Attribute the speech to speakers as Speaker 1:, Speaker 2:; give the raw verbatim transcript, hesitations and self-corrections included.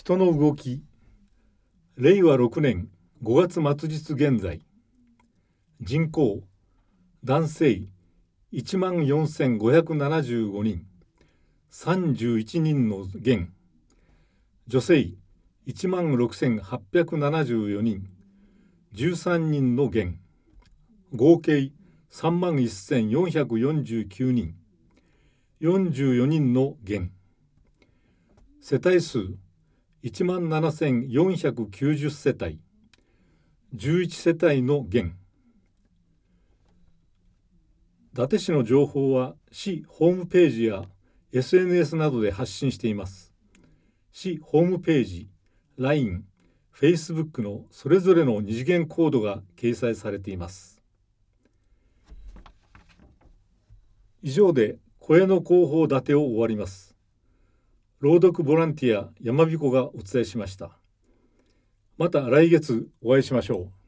Speaker 1: 人の動き、れいわろくねんごがつ末日現在、人口、男性いちまんよんせんごひゃくななじゅうごにん、さんじゅういちにんの減、女性いちまんろくせんはっぴゃくななじゅうよにん、じゅうさんにんの減、合計さんまんせんよんひゃくよんじゅうきゅうにん、よんじゅうよにんの減、世帯数いちまんななせんよんひゃくきゅうじゅう世帯、じゅういち世帯の減。伊達市の情報は市ホームページや エスエヌエス などで発信しています。市ホームページ、ライン、Facebook のそれぞれの二次元コードが掲載されています。以上で声の広報立てを終わります。朗読ボランティア山彦がお伝えしました。また来月お会いしましょう。